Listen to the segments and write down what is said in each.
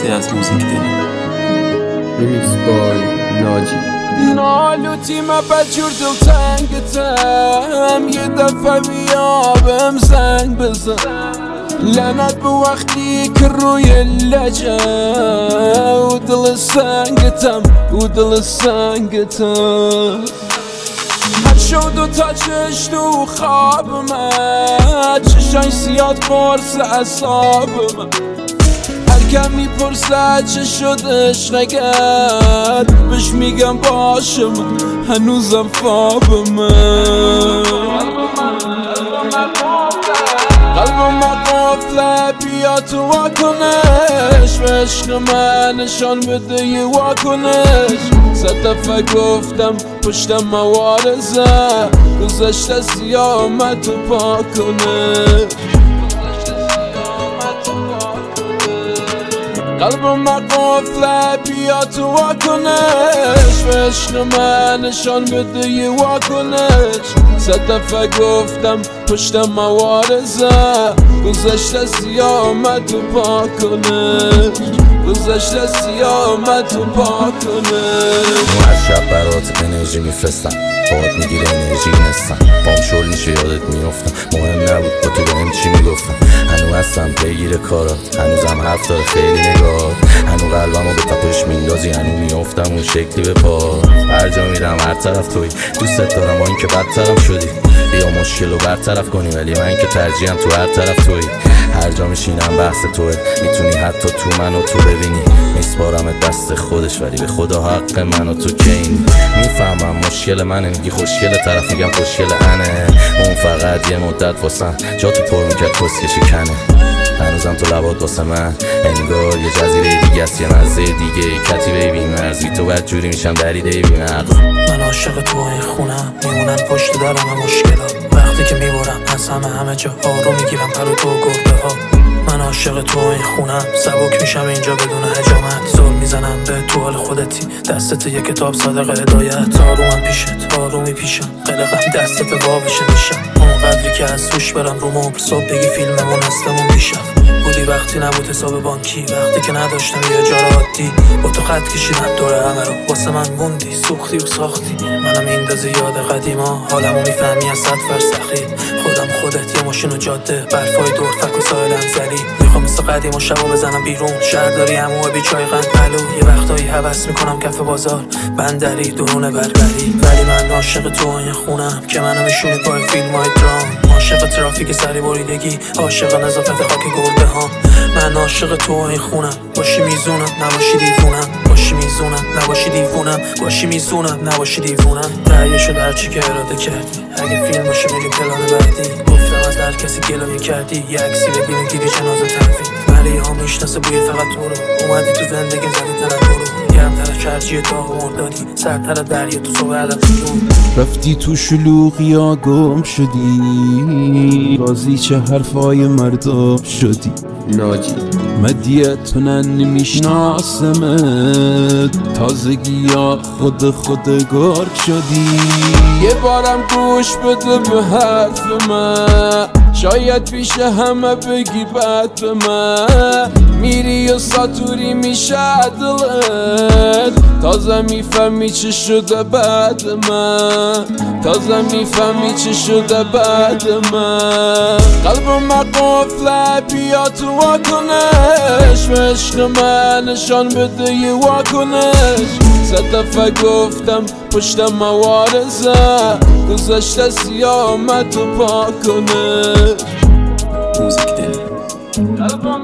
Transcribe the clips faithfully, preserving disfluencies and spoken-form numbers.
بخشی از موزیک دلی. ریمیکس بای ناجی. نالوتی ما بجور دل تنگتم، یه دفعه بیا بهم زنگ بزن. لعنت به وقتی که روی لجه و دل سنگتم و دل سنگتم. هر شد و تا چشت و خواب من، چشای سیاد قرص اصاب من. هر کم میپرسد چه شد عشقت، بهش میگم باشه من هنوزم خواب من. قلبم قفله بیا تو واکنش، به عشق من نشان بده یه واکنش. صد دفعه گفتم پشتم موارزه، گذشته سیاه آمد تو پاکنش. قلبم قفله بیا تو واکنش، به عشق من نشان بده یه واکنش. صد دفعه گفتم پشتم موارزه، گذشته سیاه آمد تو پاکنش. گذشته سیاه آمد تو پاکنش. من از شب برات انرژی میفرستم، باهات میگیره انرژی نستم. پام شل میشه یادت میافتم، مهم نبود با تو بهم چی میگفتم. هنو هستم پیگیر کارات، هنوزم حرف داره خیلی نگاهات. هنو قلبمو به تپش میندازی، هنو میافتم اون شکلی به پا. هر جا میرم هر طرف توی، دوستت دارم با اینکه بدترم شدی. یا مشکل رو برطرف کنی، ولی من که ترجیحم تو هر طرف توی. هر جا میشینم بحث توه، میتونی حتی تو منو تو ببینی. میسپارم دست خودش، ولی به خدا حق منو تو کینی. میفهمم مشکل منه، میگی خوشگل، طرف میگم خوشگل انه. اون فقط یه مدت واسم جا تو پر میکرد کسکه شکنه. هنوزم تو لبات واسه من انگار یه جزیره دیگه است، یه مزه دیگه. کتی بیبی مرزی تو بد جوری میشم دریده بی مغز. من عاشق تو این خونم، میمونن پشت درم هم مشکلات. وقتی که میبرم از همه همه جا ها رو میگیرم پرو تو گرده ها. من عاشق تو این خونم، سبک میشم اینجا بدون حجامت. زل میزنم به تو حال خودتی، دستت یه کتاب صادق هدایت. آرومم پیشت آرومی پیشم، قلقم دستت وابشه میشم. اونقدری که از توش برم رو مبل، صبح بگی فیلممون هستمون دیشب. بودی وقتی نبود حساب بانکی، وقتی که نداشتم یه جا عادی. با تو خط کشیدم دور همه رو، واسه من موندی سوختی و ساختی. منم میندازی یاد قدیما، حالمو میفهمی از صد فرسخی. خودم خودت یه ماشین و جاده، برفای دور تک و سایلم زلی. میخوام مثل قدیم و شبا بزنم بیرون، شهرداری همو بی چای قند پلو. یه وقتایی هوس میکنم کف بازار بندری دورونه بربری. ولی من عاشق تو این خونم که منو میشونی پای فیلم های درام. عاشق ترافیک سری بریدگی، عاشق نظافت خاک گرده ها. من عاشق تو این خونم، باشی میزونم نباشی دیوونم. باشی میزونم نباشی دیوونم، باشی میزونم نباشی دیوونم. تهیه شد هرچی که اراده کردی، اگه فیلم باشه میریم پلان بعدی. گفتم از هر کسی گلایه کردی، یه عکسی ببینی دیدی جنازه تنفید. ولی ها میشناسه بوی فقط تو رو، اومدی تو زندگیم زدی تنم برو. گرمتر چرجی داغ مردادی، سرتر دریا تو صبح علم تو. رفتی تو شلوغیا گم شدی، بازی چه حرفای مردم شدی. ناجی. مدیتونن نمیشناسمت، تازگی ها خود خود گرد شدی. یه بارم گوش بده به حرف من، شاید پیش همه بگی بد به من. میری و ساتوری میشه دلت، تازه میفهمی چه شده بعد من. تازه میفهمی چه شده بعد من. قلبم قفله بیا تو واکنش، به عشق من نشان بده یه واکنش. صد دفعه گفتم پشتم موارزه، گذشته سیاه آمد تو پاکنش. موزیک دلی. قلبم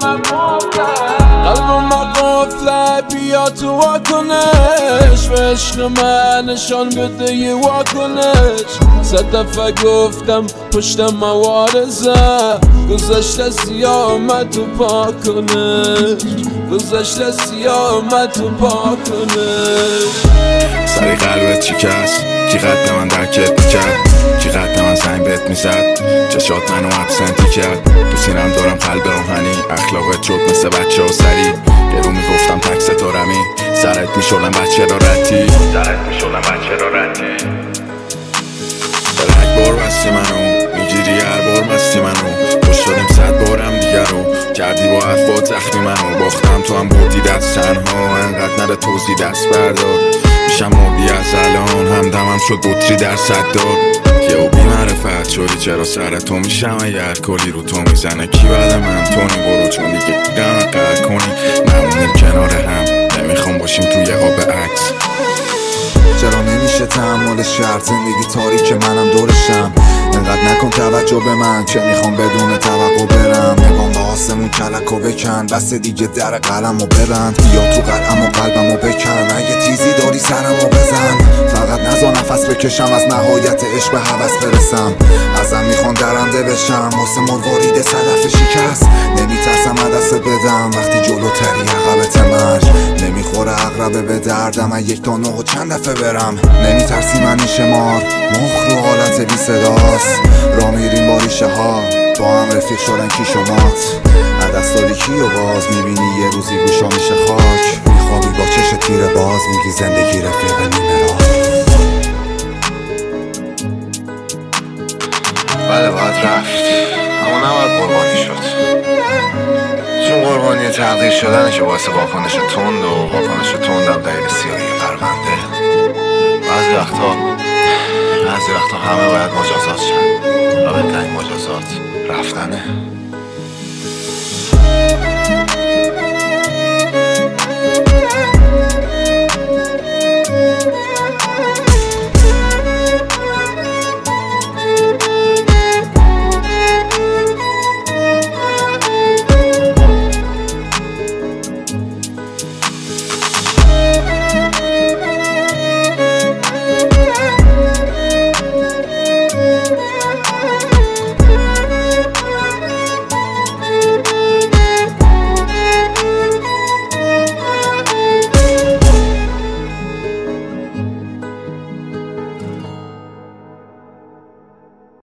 قفله بیا تو واکنش، به عشق من نشان بده یه واکنش. صد دفعه گفتم پشتم موارزه، گذشته سیاه آمد تو پاکنش. گذشته سیاه آمد تو پاکنش. سری قلبت شکست، کی قد من درکت میکرد، کی قد من زنگ بهت میزد، چشات منو ابسنتی کرد. تو سینم دارم قلب آهنی، اخلاقت شد مثل بچه ها سری. یه رو میگفتم تک ستارمی، سرت میشولم بچه را رتی. سرت میشولم بچه را رتی. به رگ بار بستی منو، میگیری هر بار مستی منو، خوش شدیم صد بارم دیگر رو کردی با حرفات زخمی منو، باختم تو هم بردی دست تنها، انقدر نره توزی دست بردار، میشم آبی از الان همدمم شد بطری در صدار، یه او بی معرفت شدی چرا سر تو میشم اگر کلی رو تو میزنه، کی بعد من تونی برو چون دیگه دیدم قهر کنی، نمونیم کنار هم نمیخوام باشیم توی قاب عکس. چرا نمیشه تحمل شرط زندگی تاریک منم دورشم، انقدر نکن توجه به من که میخوام بدون توقع برم، نگام به آسمون کلکو بکن بس دیگه در قلمو ببند، بیا تو قلم و قلبمو بکن اگه تیزی داری سرمو بزن، فقط نذار نفس بکشم از نهایت عشق به هوس برسم، ازم میخوان درنده بشم واسه مروارید صدف شکست، نمیترسم دست بدم وقتی جلوتری عقبت مرج، نمیخوره عقربه به دردم از یک تا نه و چند دفعه برم، نمیترسی من این شمار مخ رو حالت بی صداست، را میریم با ریشه ها با هم رفیق شدن کی شمات، عدست داری کی و باز میبینی یه روزی گوشا میشه خاک، میخوابی با چش تیر باز میگی زندگی رفیق نیمه راه. بله باید رفت اما نباید قربانی شد، چون قربانی تقدیر شدنه که باعث واکنش تند و واکنش تندم دلیل سیاهی پرونده. بعضی وقتا بعضی وقتا همه باید مجازات شن و بهترین مجازات رفتنه.